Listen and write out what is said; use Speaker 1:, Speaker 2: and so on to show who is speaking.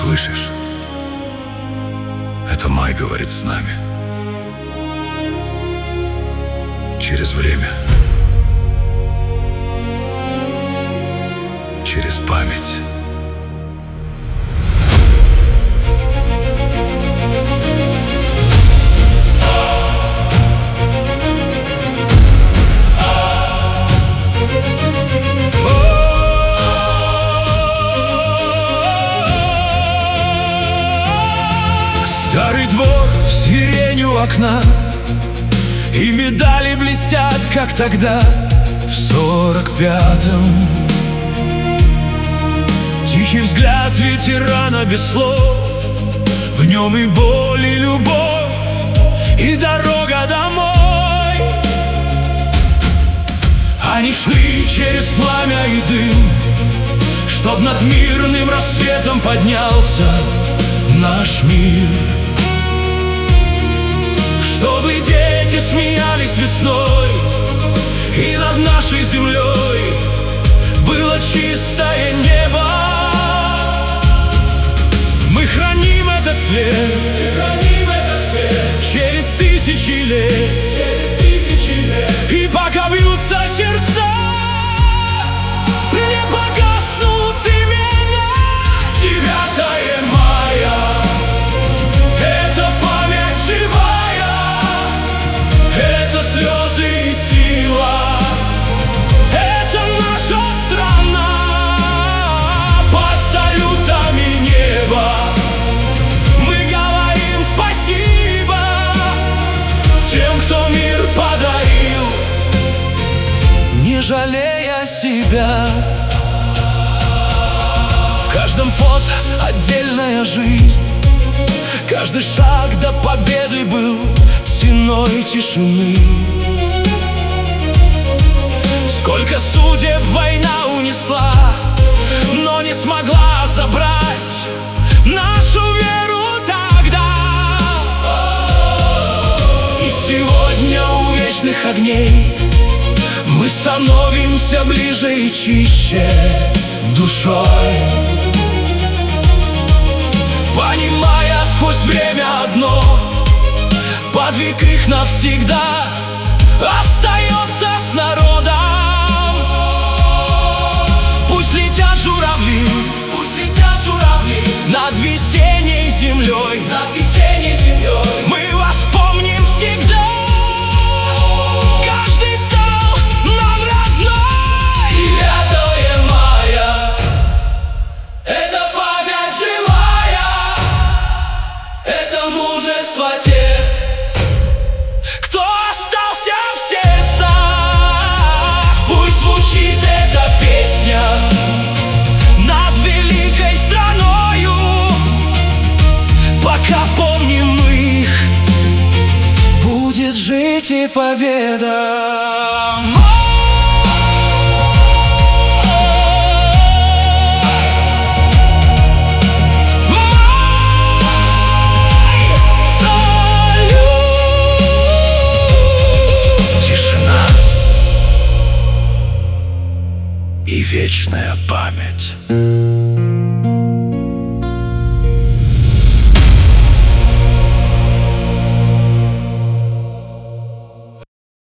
Speaker 1: Слышишь? Это май говорит с нами. Через время, через память. Старый двор, сирень у окна, и медали блестят, как тогда, в 45-м. Тихий взгляд ветерана без слов, в нем и боль, и любовь, и дорога домой. Они шли через пламя и дым, чтоб над мирным рассветом поднялся наш мир. Чтобы дети смеялись весной, и над нашей землей было чистое небо. Мы храним этот цвет, через тысячи лет. И пока бьются сердца, не погаснут имена. 9 мая — это память живая, это слезы и сила, это наша страна. Под салютами неба мы говорим спасибо тем, кто мир подарил, не жалея себя. В каждом фото отдельная жизнь, каждый шаг до победы был ценой тишины. Сколько судеб война унесла, но не смогла забрать нашу веру тогда. И сегодня у вечных огней мы становимся ближе и чище душой, понимая сквозь время одно: подвиг их навсегда остается с народом. Пусть летят журавли над весенней землей, мы вас помним всегда. Каждый стал нам родной. 9 мая — это память живая, это мужество тех, кто остался в сердцах. Пусть звучит эта песня над великой страною, пока помним мы их, будет жить и победа. Тишина и вечная память.